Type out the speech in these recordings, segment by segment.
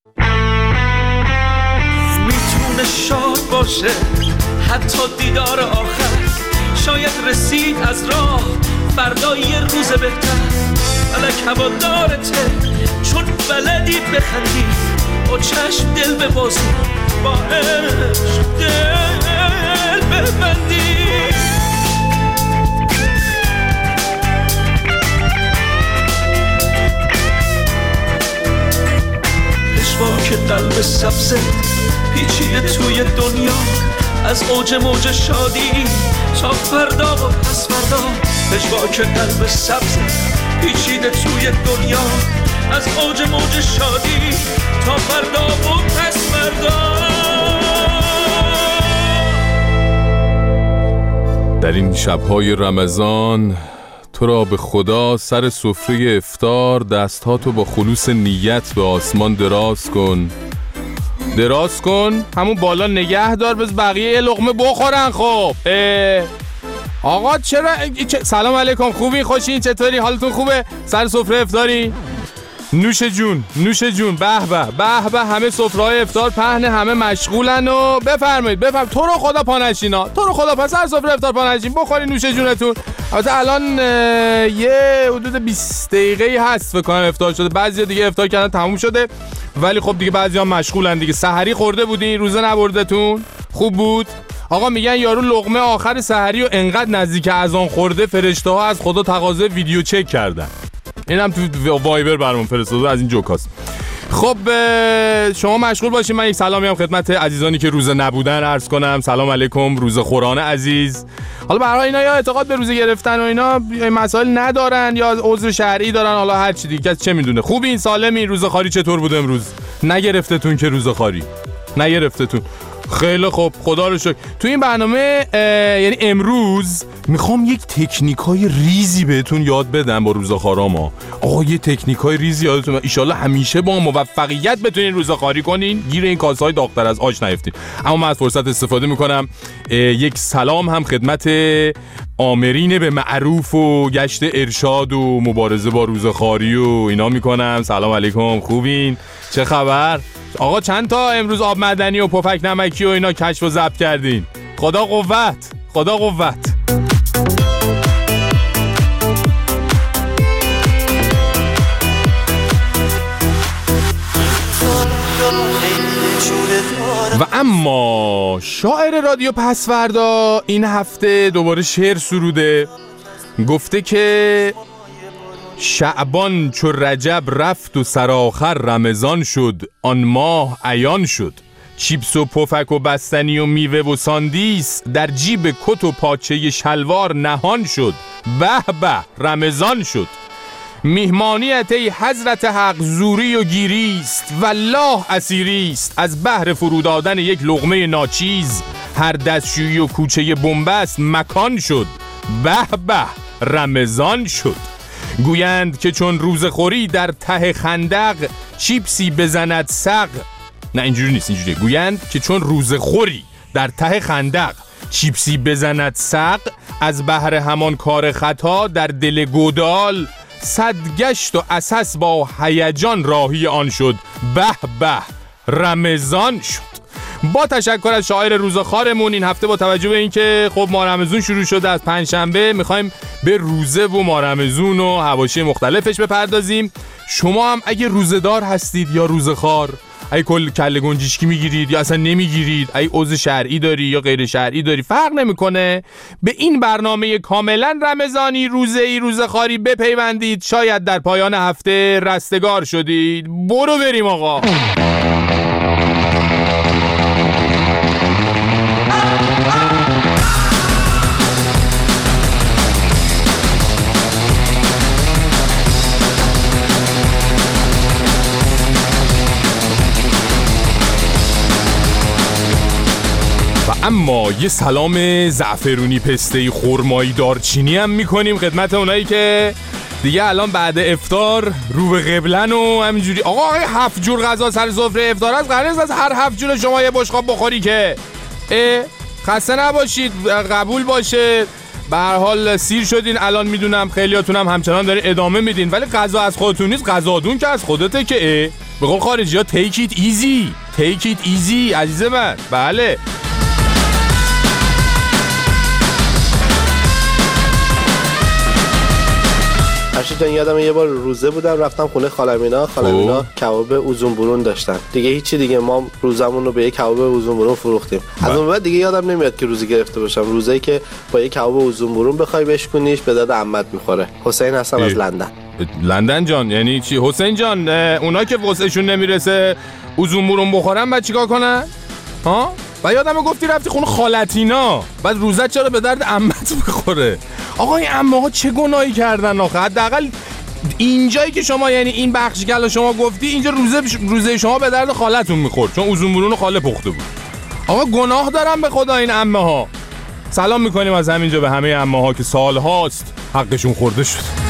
میتونه شاد باشه حتی دیدار آخر، شاید رسید از راه فردا یه روز بهتر. فلک هوادارته چون بلدی بخندی، با چشم دل ببازی، با عشق دل ببندی. پشواک قلب سبزه پیچیده توی دنیا، از اوج موج شادی تا فردا و پس فردا. پشواک قلب سبزه پیچیده توی دنیا، از اوج موج شادی تا فردا و پس فردا. در این شب‌های رمضان تو را به خدا سر سفره افطار دستهاتو با خلوص نیت به آسمان دراز کن، همون بالا نگه دار، بز بقیه یه لقمه بخورن. خب آقا چرا سلام علیکم، خوبی؟ خوشین؟ چطوری؟ حالتون خوبه؟ سر سفره افطاری؟ نوش جون به به، همه سفره‌های افطار پهن، همه مشغولن و بفرمایید تو رو خدا پانشینا، سر سفره افطار پانشین بخورین، نوش جونتون. البته الان یه حدود 20 دقیقه‌ای هست فکر کنم افطار شده، بعضیا دیگه افطار کردن تموم شده، ولی خب دیگه بعضیا مشغولن دیگه. سحری خورده بودین؟ روزه نبردتون؟ خوب بود؟ آقا میگن یارو لقمه آخر سحری و انقدر نزدیک اذان خورده فرشته‌ها از خدا تقاضای ویدیو چک کردن. اینم تو وایبر برام فرستاده، از این جوکاست. خب شما مشغول باشین، من یک سلامی هم خدمت عزیزانی که روزه نبودن عرض کنم. سلام علیکم روزه خوران عزیز. حالا برای اینا یا اعتقاد به روزه گرفتن و اینا مسائل ندارن یا عذر شرعی دارن، حالا هر چی دیگه چه میدونه. خوبین؟ سالمین؟ روزه خواری چطور بود امروز؟ نگرفتتون که روزه خواری؟ نگرفتتون؟ خیلی خوب، خدا رو شکر. تو این برنامه یعنی امروز میخوام یک تکنیکای ریزی بهتون یاد بدم با روزه‌خوارا. آقا یه تکنیکای ریزی یادتون، ان شاءالله همیشه با موفقیت بتونین روزه‌خواری کنین، گیر این کاسه‌های داغ‌تر از آش نیفتین. اما من از فرصت استفاده میکنم یک سلام هم خدمت آمرین به معروف و گشت ارشاد و مبارزه با روزه‌خواری و اینا میکنم. سلام علیکم، خوبین؟ چه خبر؟ آقا چند تا امروز آب معدنی و پفک نمکی و اینا کشف و ضبط کردین؟ خدا قوت. و اما شاعر رادیو پسوردا این هفته دوباره شعر سروده، گفته که شعبان چو رجب رفت و سرآخر رمضان شد، آن ماه عیان شد. چیپس و پفک و بستنی و میوه و ساندیس در جیب کت و پاچه شلوار نهان شد. به به رمضان شد. میهمانیت ای حضرت حق زوری و گیریست، والله اسیریست از بهر فرو دادن یک لقمه ناچیز. هر دستشویی و کوچه بنبست مکان شد. به به رمضان شد. گویند که چون روزخوری در ته خندق، چیپسی بزند سق. نه اینجوری نیست، اینجوری گویند که چون روزخوری در ته خندق، چیپسی بزند سق. از بهر همان کار خطا در دل گودال، صد گشت و اساس با هیجان راهی آن شد. به به رمضان شد. با تشکر از شاعر روزه‌خوارمون این هفته، با توجه به اینکه خب ماه رمضان شروع شده از پنجشنبه، میخوایم به روزه و ماه رمضان و حواشی مختلفش بپردازیم. شما هم اگه روزه‌دار هستید یا روزه‌خوار، اگه کله گنجشکی میگیرید یا اصلا نمیگیرید، اگه عضو شرعی داری یا غیر شرعی داری، فرق نمیکنه، به این برنامه کاملا رمضانی روزه‌ای روزه‌خواری بپیوندید. شاید در پایان هفته رستگار شدید. برو بریم آقا. اما یه سلام زعفرونی پسته‌ای خرمایی دارچینی هم میکنیم خدمت اونایی که دیگه الان بعد افطار رو به قبلن و همینجوری. آقا 7 جور غذا سر سفره افطار است، قرار نیست از هر 7 جور شما یه بشقاب بخوری که. خسته نباشید، قبول باشه. به هر حال سیر شدین الان، میدونم خیلیاتون هم همچنان دارین ادامه میدین، ولی غذا از خودتون نیست، غذادون که از خودته که. به قول خارجی ها take it easy عزیز من. بله ارشد یادم یه بار روزه بودم رفتم خونه خالمینا کباب اوزون برون داشتن دیگه، هیچی دیگه ما روزمون رو به یک کباب اوزون برون فروختیم. از اون بعد دیگه یادم نمیاد که روزی گرفته باشم، روزی که با یک کباب اوزون برون بخوای بشکنیش به داد عمت میخوره. حسین هستم از لندن جان. یعنی چی حسین جان؟ اونا که وسعشون نمیرسه اوزون برون بخورن بعد چیکار کنن ها؟ و یادم گفتی رفتی خونه خالتینا بعد روزت چرا به درد عمت میخوره؟ آقا این عمه‌ها چه گناهی کردن آخه؟ حداقل اینجایی که شما یعنی این بخشی که شما گفتی اینجا روزه شما به درد خالتون میخورد چون اوزون برون خاله پخته بود. آقا گناه دارن به خدا این عمه‌ها. سلام میکنیم از همینجا به همه عمه‌ها که سالهاست حقشون خورده شد.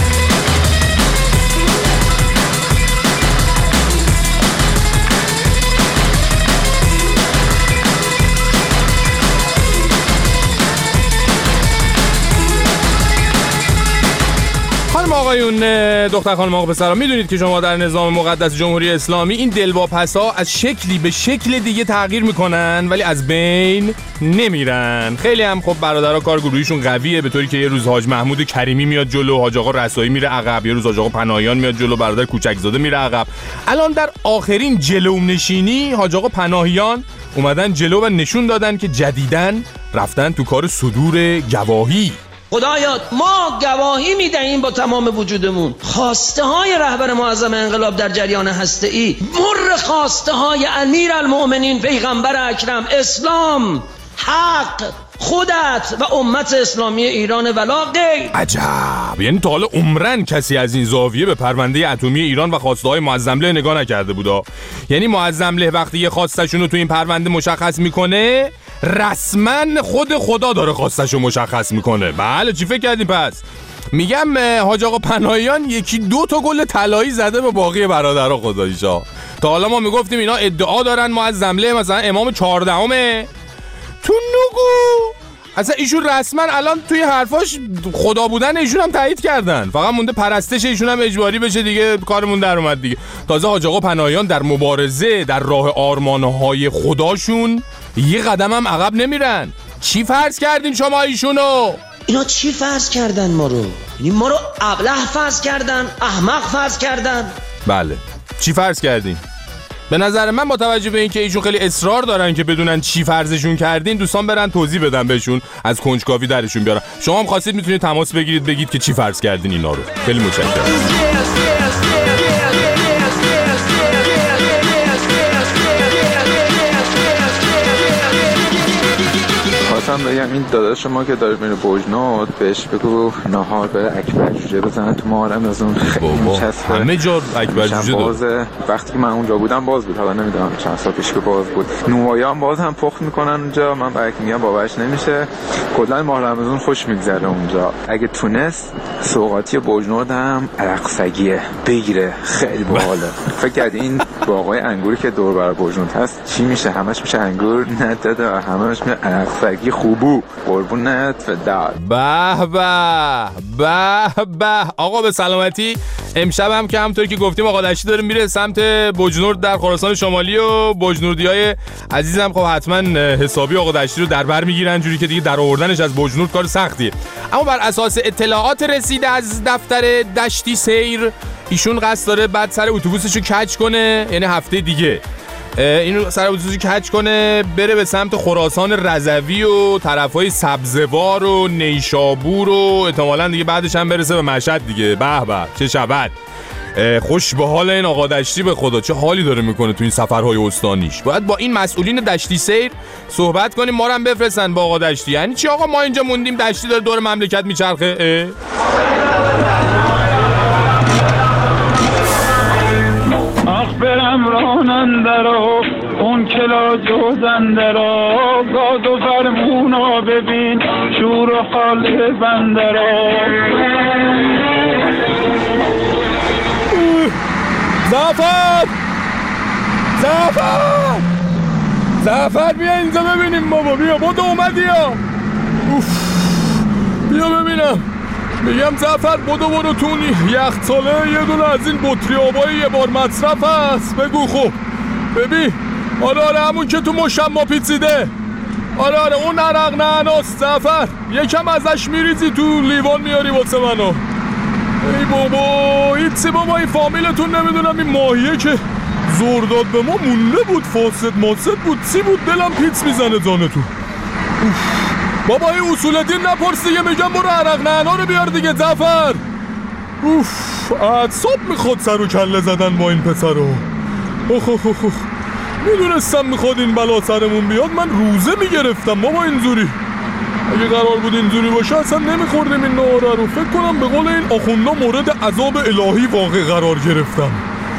آقایون، دختر خانم، آقا پسرا، میدونید که شما در نظام مقدس جمهوری اسلامی این دلواپس‌ها از شکلی به شکل دیگه تغییر میکنن ولی از بین نمیرن. خیلی هم خب برادرها کار گروهیشون قویه، به طوری که یه روز حاج محمود کریمی میاد جلو، حاج آقا رسایی میره عقب، یه روز حاج آقا پناهیان میاد جلو، برادر کوچکزاده میره عقب. الان در آخرین جلو نشینی حاج آقا پناهیان اومدن جلو و نشون دادن که جدیدن رفتن تو کار صدور گواهی. خدایا ما گواهی میدهیم با تمام وجودمون خواسته های رهبر معظم انقلاب در جریان هسته‌ای مر خواسته های امیرالمؤمنین پیغمبر اکرم، اسلام، حق، خودت و امت اسلامی ایران ولا غیر. عجب، یعنی تا حالا عمرن کسی از این زاویه به پرونده اتمی ایران و خواسته های معظمله نگاه نکرده بودا. یعنی معظمله وقتی یه خواستشون رو تو این پرونده مشخص میکنه رسما خود خدا داره خواستشو مشخص میکنه. بله چی فکر کردیم پس؟ میگم حاج آقا پناهیان 1-2 تا گل طلایی زده به باقی برادرها خداییشا. تا حالا ما میگفتیم اینا ادعا دارن معظمله مثلا امام 14 تو نگو اصلا ایشون رسما الان توی حرفاش خدا بودن ایشون هم تایید کردن، فقط مونده پرستش ایشون هم اجباری بشه دیگه، کارمون در اومد دیگه. تازه حاج آقا پناهیان در مبارزه در راه آرمانهای خداشون یه قدم هم عقب نمیرن. چی فرض کردین شما ایشونو؟ اینا چی فرض کردن ما رو؟ یعنی ما رو ابله فرض کردن، احمق فرض کردن. بله چی فرض کردین؟ به نظر من با توجه به اینکه ایشون خیلی اصرار دارن که بدونن چی فرضشون کردین، دوستان برن توضیح بدن بهشون، از کنجکاوی درشون بیارن. شما هم خواستید میتونید تماس بگیرید بگید که چی فرض کردین اینا رو. خیلی متشکرم. خواستم بگم این داداش شما که داره میره بوجنود بهش بگو نهار بره اکبر جوجه بزنه تو محرم، از اون خیلی چسبه. همه جا اکبر جوجه داره. وقتی که من اونجا بودم باز بود، حالا نمیدونم چند سال پیش که باز بود. نوآیا هم باز هم پخت میکنن اونجا، من برای که میگم باورش نمیشه. کلا ماه رمضان خوش میگذره اونجا. اگه تونست سوغاتی بوجنود هم عرقسگیه بگیره، خیلی باحاله. فکر کردی این باغای انگوری که دور بر بوجنود هست چی میشه؟ همش میشه انگور نداده و همش میشه عرقسگی. خوبو قربونت فدار. به به به به. آقا به سلامتی. امشب هم که همونطوری که گفتیم آقا دشتی داره میره سمت بوجنورد در خراسان شمالی و بوجنوردیای عزیزم خب حتما حسابی آقا دشتی رو در بر میگیرن، جوری که دیگه در آوردنش از بوجنورد کار سختیه. اما بر اساس اطلاعات رسیده از دفتر دشتی سیر ایشون قصد داره بعد سر اتوبوسشو کج کنه، یعنی هفته دیگه اینو سر اتوبوسشو کج کنه بره به سمت خراسان رضوی و طرفای سبزوار و نیشابور و احتمالاً دیگه بعدش هم برسه به مشهد دیگه. به به چه شبت. خوش به حال این آقا دشتی، به خدا چه حالی داره میکنه تو این سفرهای استانیش. باید با این مسئولین دشتی سیر صحبت کنیم، ما رو هم بفرستن با آقا دشتی. یعنی چی آقا ما اینجا موندیم دشتی داره دور مملکت میچرخه؟ برم راننده را اون کلا جوزنده را گاد و فرمونا ببین شور و حال بنده را. زعفر بیا اینجا ببینیم بابا، بیا تو اومدی یا بیا ببینم میگم زفر برو تو یخچاله یه دونه از این بطری آبایی یه بار مصرف هست. بگو خب ببین. آره همون که تو مشما پیچیده. آره اون عرق نعناست زفر. یکم ازش میریزی تو لیوان میاری واسه منو. ای بابا ایچی بابا این فامیلتون نمیدونم این ماهیه که زور داد به ما مونده بود فاسد ماسد بود چی بود دلم پیچ میزنه جانتون. بابا این اصول دین نپرس دیگه میگم برو عرق نعنا رو بیار دیگه زفر. اعصاب میخواد سر و کله زدن با این پسرو. میدونستم میخواد این بلا سرمون بیاد من روزه میگرفتم بابا اینجوری. اگه قرار بود اینجوری باشه اصلا نمیخوردیم این نهاره رو. فکر کنم به قول این آخوندا مورد عذاب الهی واقع قرار گرفتم.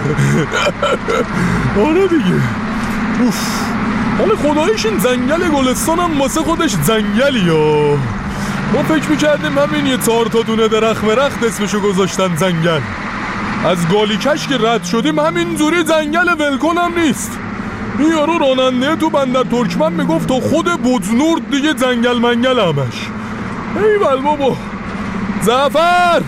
آره دیگه. حالا خدایش این زنگل گلستان هم واسه خودش زنگلی ها. ما فکر میکردیم همین یه 4 تا دونه درخت مرخت اسمشو گذاشتن زنگل. از گالیکش که رد شدیم همین جوری زنگل ولکن هم نیست. این یارو راننده تو بندر ترکمن میگفت تا خود بزنورد دیگه زنگل منگل همش. ایول بابا. زفر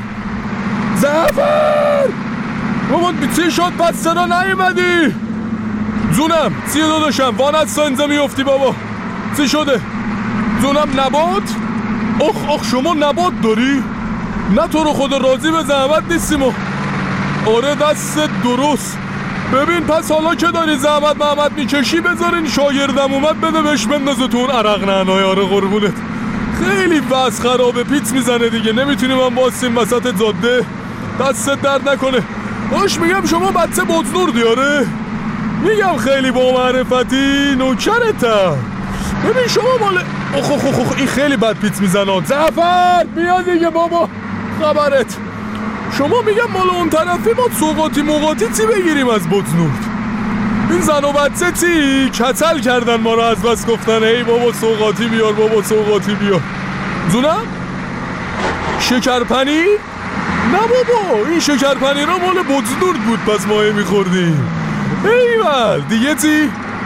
بابا چی شد پس صدا نیومدی؟ جونم چی داداشم وانت سنزه میفتی بابا چی شده؟ جونم نبات؟ اخ شما نبات داری؟ نه تو رو خدا راضی به زحمت نیستیم و آره دست درست. ببین پس حالا که داری زحمت محمد میکشی بذارین شاگردم اومد بده بهش بندازه تو اون عرق نعنای. آره قربونت خیلی وضع خرابه پیچ میزنه دیگه نمیتونیم هم باسیم وسط جاده. دستت درد نکنه. باش میگم شما بچه بزنور دیاره. میگم خیلی با معرفتی نوکرتم. ببین شما مال این خیلی بد پیچ میزنه. زفر بیا دیگه بابا خبرت. شما میگم مال اون طرفی ما سوقاتی موقاتی چی بگیریم از بزنورد؟ این زن و بچه چی؟ کتل کردن ما رو از بس گفتن ای بابا سوقاتی بیار بابا سوقاتی بیار. زونم؟ شکرپنیر؟ نه بابا این شکرپنیر ها مال بزنورد بود پس ما میخوردیم. ایول دیگه چی؟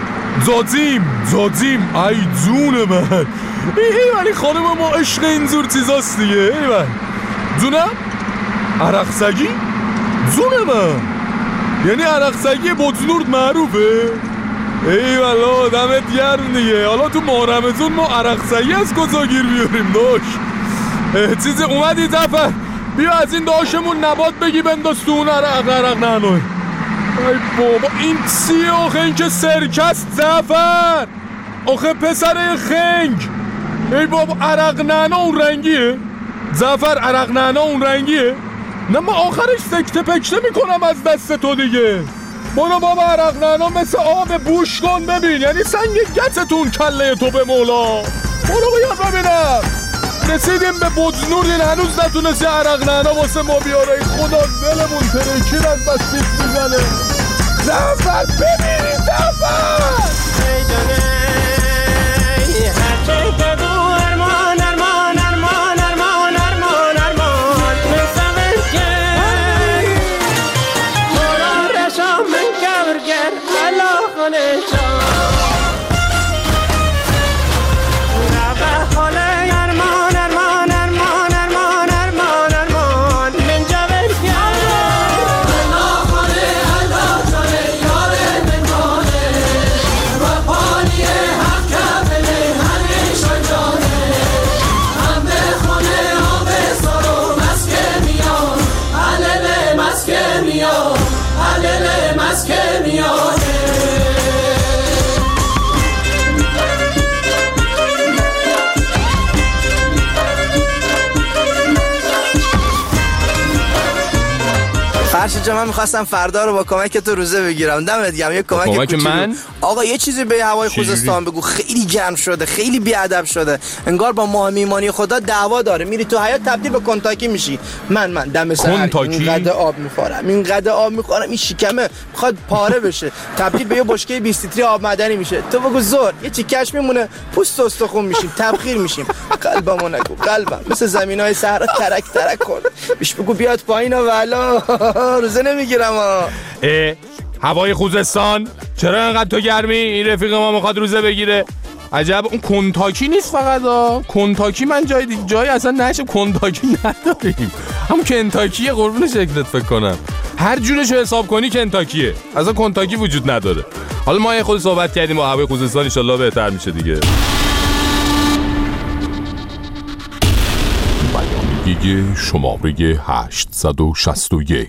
زازیم ای جون من. ایولی خانم ما عشق اینجور چیزاست دیگه. ایول جونم؟ عرق سگی؟ جون من یعنی عرق سگی بزنورد معروفه؟ ای والا دمت گرم دیگه. حالا تو ماه رمضان ما عرق سگی از کجا گیر بیاریم داش؟ چیزی اومدی زفر بیا از این داشمون نبات بگی بنداز تو اون عرق نعنای. ای بابا این چیه آخه این که سرکست زفر آخه پسر خنگ. ای بابا عرق نعنا اون رنگیه؟ زفر عرق نعنا اون رنگیه؟ نه من آخرش سکته پکته میکنم از دست تو دیگه. برو بابا عرق نعنا مثل آب بوش کن ببین یعنی سنگ گتتون کله تو به مولا. برو بیا ببینم. رسیدیم به بزنورد هنوز نتونستی عرق نعنا واسه ما بیاره. خدا دلمون ترکید از بس پیچ میزنه. زفر ببینی زفر فرشید من میخواستم فردا رو با کمک تو روزه بگیرم. دمت گرم. یه کمک من آقا یه چیزی به هوای خوزستان بگو. خیلی گرم شده خیلی بیادب شده انگار با ماه میمانی خدا دعوا داره. میری تو حیاط تبدیل به کنتاکی میشی. من دم سر اینقدر آب میخورم این شکمه میخواد پاره بشه تبدیل به یه بشکه 20 لیتری آب معدنی میشه. تو بگو زور یه چیکش میمونه پوست استخون میشیم تبخیر میشیم. قلبمو نگو قلبم مثل زمینای صحرا ترک کن. بیش بگو بیاد پایینا والا روزه نمیگیرم هوای خوزستان چرا انقدر تو گرمی؟ این رفیق ما میخواد روزه بگیره. عجب اون کنتاکی نیست فقط کنتاکی من جای اصلا نشه کنتاکی نداریم، هم کنتاکیه قربون شکلت فکر کنم، هر جورش رو حساب کنی کنتاکیه، اصلا کنتاکی وجود نداره. حالا ما یه خود صحبت کردیم با هوای خوزستان، ان شاءالله بهتر میشه دیگه. بیانیه شماره 861.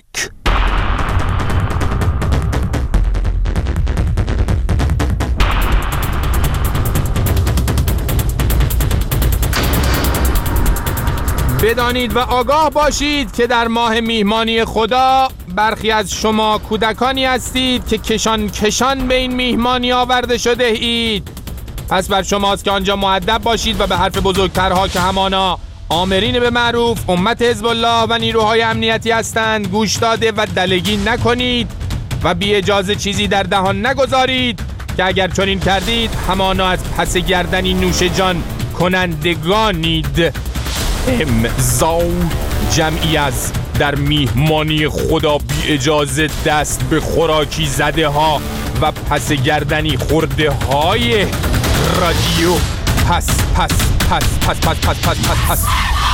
بدانید و آگاه باشید که در ماه میهمانی خدا برخی از شما کودکانی هستید که کشان به این میهمانی آورده شده اید. پس بر شماست که آنجا مؤدب باشید و به حرف بزرگترها که همانا آمرین به معروف امت حزب الله و نیروهای امنیتی هستند گوش داده و دلگی نکنید و بی اجازه چیزی در دهان نگذارید که اگر چنین کردید همانا از پس گردنی نوش جان کنندگانید. امضا جمعی از در میهمانی خدا بی اجازه دست به خوراکی زده ها و پس گردنی خورده های رادیو پس پس پس پس پس پس پس پس پس.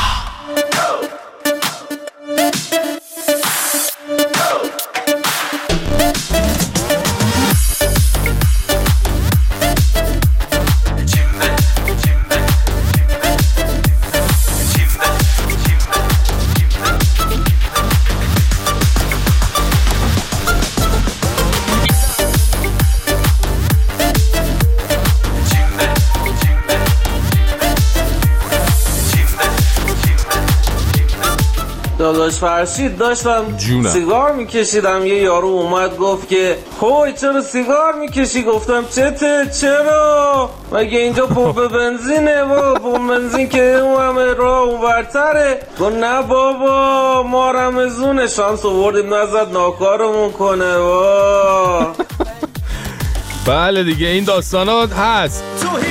داداش فرشید داشتم سیگار میکشیدم، یه یارو اومد گفت که هوی چرا سیگار میکشی؟ گفتم چرا؟ مگه اینجا پمپ بنزینه؟ بابا پمپ بنزین که اون همه راه اونورتره. گفت نه بابا ما رمزونه شانس آوردیم نزد ناکارمون کنه. بله دیگه این داستانات هست.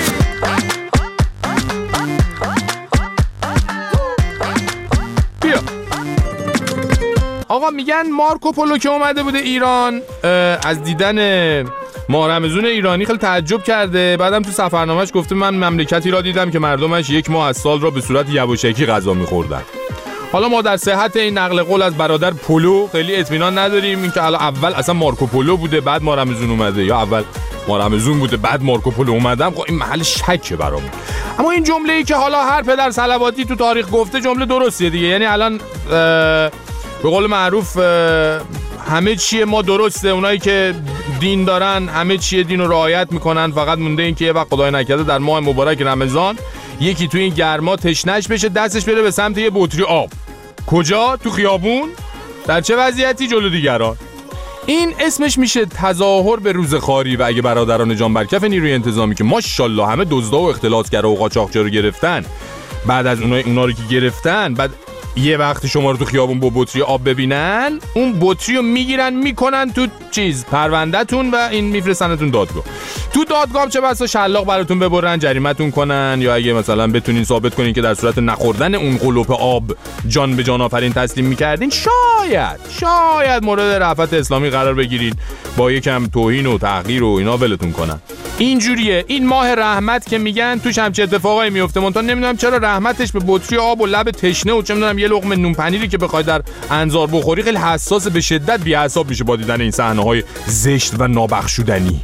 آقا میگن مارکو پولو که اومده بوده ایران از دیدن ماه رمضون ایرانی خیلی تعجب کرده، بعدم تو سفرنامه‌اش گفته من مملکتی را دیدم که مردمش یک ماه از سال را به صورت یواشکی غذا می‌خوردن. حالا ما در صحت این نقل قول از برادر پولو خیلی اطمینان نداریم، اینکه حالا اول اصلا مارکو پولو بوده بعد ماه رمضون اومده یا اول ماه رمضون بوده بعد مارکو پولو اومدم. خب این محل شکه برام. اما این جمله‌ای که حالا هر پدر صلواتی تو تاریخ گفته جمله درستیه دیگه، یعنی الان به قول معروف همه چیه ما درسته، اونایی که دین دارن همه چیه دین رو رعایت میکنن، فقط مونده این که یه وقت خدای نکرده در ماه مبارک رمضان یکی تو این گرما تشنش بشه دستش بره به سمت یه بطری آب. کجا؟ تو خیابون؟ در چه وضعیتی؟ جلو دیگران. این اسمش میشه تظاهر به روزخواری. و اگه برادران جان برکف نیروی انتظامی که ماشاءالله همه دزدا و اختلاسگرا و قاچاقچی رو گرفتن، بعد از اونا رو که گرفتن بعد یه وقتی شما رو تو خیابون با بطری آب ببینن اون بطری رو میگیرن میکنن تو پرونده‌تون و این میفرستنتون دادگاه. تو دادگاه چه بسا شلاق براتون ببرن جریمتون کنن، یا اگه مثلا بتونین ثابت کنین که در صورت نخوردن اون قلوپ آب جان به جان آفرین تسلیم میکردین شاید مورد رأفت اسلامی قرار بگیرین، با یکم توهین و تحقیر و اینا ولتون کنن. اینجوریه این ماه رحمت که میگن توش هم چه اتفاقایی میفته. من نمیدونم چرا رحمتش به بطری آب و لب تشنه و چه میدونم یه لقمه نون پنیری که بخوای در انظار بخوری خیلی حساس به شدت بی‌اعصاب میشه با دیدن این صحنه‌های زشت و نابخشودنی.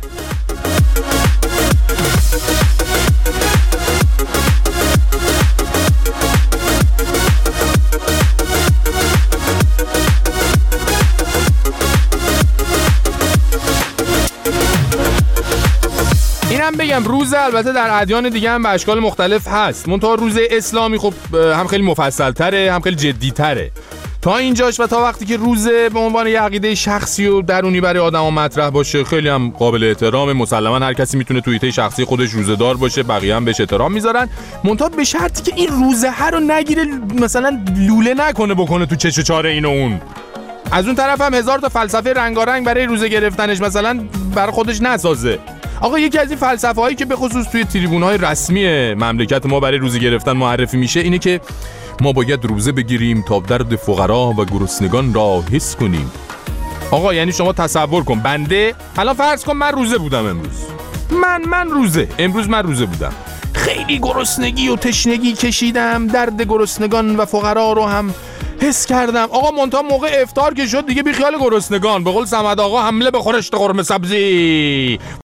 اینم بگم روز البته در ادیان دیگه هم به اشکال مختلف هست، منتها روز اسلامی خب هم خیلی مفصل تره هم خیلی جدی تره تا اینجاش، و تا وقتی که روزه به عنوان یه عقیده شخصی و درونی برای آدم‌ها مطرح باشه خیلی هم قابل احترام. مسلماً هر کسی میتونه تو ایده شخصی خودش روزه‌دار باشه، بقیه هم بهش احترام میذارن، منتها به شرطی که این روزه ها رو نگیره مثلا لوله نکنه بکنه تو چش و چاره این و اون. از اون طرف هم هزار تا فلسفه رنگارنگ برای روزه گرفتنش مثلا برای خودش نسازه. آقا یکی از این فلسفه‌هایی که به خصوص توی تریبون‌های رسمی مملکت ما برای روزه گرفتن معرفی میشه اینه که ما باید روزه بگیریم تا درد فقرا و گرسنگان را حس کنیم. آقا یعنی شما تصور کن بنده الان فرض کن من روزه بودم امروز، من روزه. امروز من روزه بودم. خیلی گرسنگی و تشنگی کشیدم، درد گرسنگان و فقرا رو هم حس کردم. آقا منتها موقع افطار که شد دیگه بی خیال گرسنگان. به قول صمد آقا حمله به خورشت قرمه سبزی.